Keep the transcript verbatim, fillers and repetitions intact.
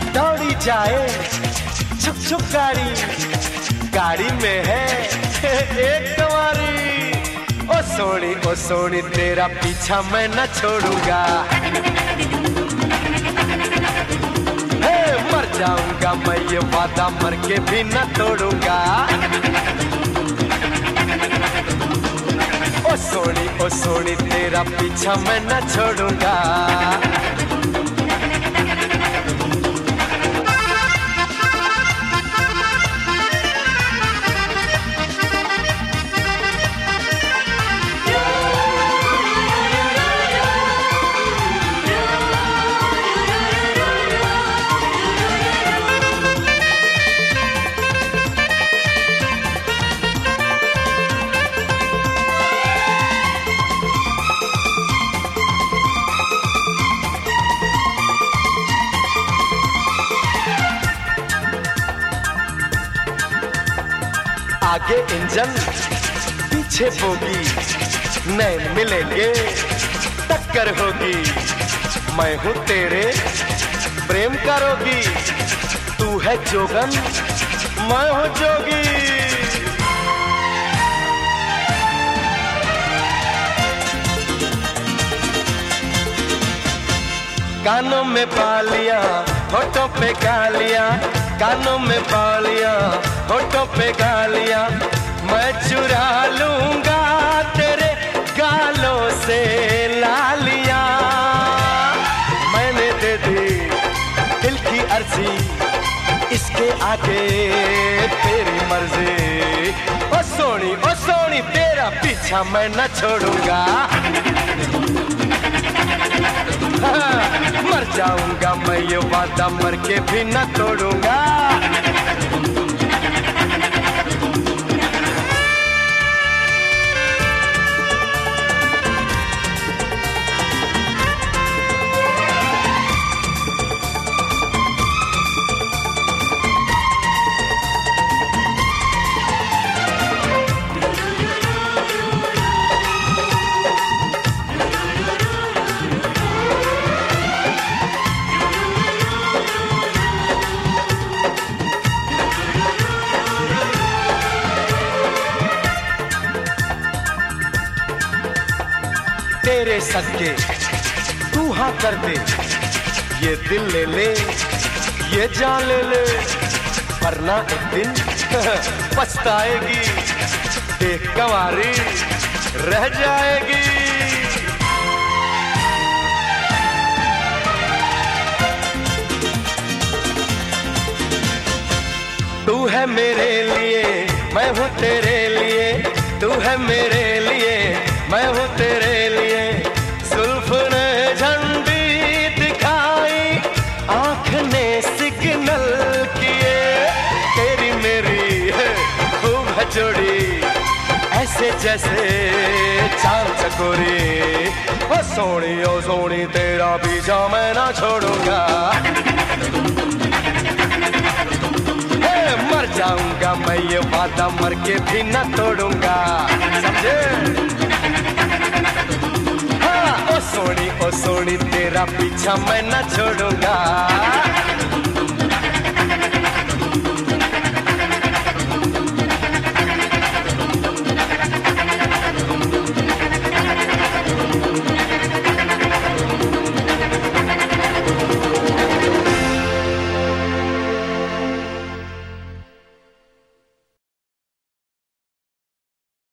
दौड़ी जाए छुक छुक गाड़ी, गाड़ी में है एक कवारी। ओ सोनी ओ सोनी तेरा पीछा मैं न छोड़ूंगा, हे मर जाऊंगा मैं ये वादा मर के भी न तोड़ूंगा। ओ सोनी ओ सोनी तेरा पीछा मैं न छोड़ूंगा। आगे इंजन पीछे बोगी, नैन मिलेंगे टक्कर होगी। मैं हूँ तेरे प्रेम का रोगी, तू है जोगन मैं हूँ जोगी। कानों में बालियां होठों पे गालियां, कानों में बालियां होठों पे गालियां, मैं चुरा लूंगा तेरे गालों से लालियां। मैंने दे दी दिल की अर्जी, इसके आगे तेरी मर्जी। ओ सोनी ओ सोनी तेरा पीछा मैं न छोड़ूंगा, मर जाऊंगा मैं ये वादा मर के भी न तोड़ूंगा। तेरे सदके तू हाँ कर दे, ये दिल ले ले ये जान ले ले, वरना एक दिन पछताएगी, देख कंवारी रह जाएगी। तू है मेरे लिए मैं हूँ तेरे लिए, तू है मेरे लिए मैं हूँ तेरे लिए। जुल्फ ने झंडी दिखाई, आँख ने सिग्नल किए, तेरी मेरी खूब है जोड़ी, ऐसे जैसे चांद चकोरी। ओ सोनी ओ सोनी तेरा पीछा मैं ना छोड़ूंगा, मर जाऊंगा मैं ये वादा मर के भी न तोड़ूंगा, समझे? हाँ ओ सोनी ओ सोनी तेरा पीछा मैं न छोड़ूंगा।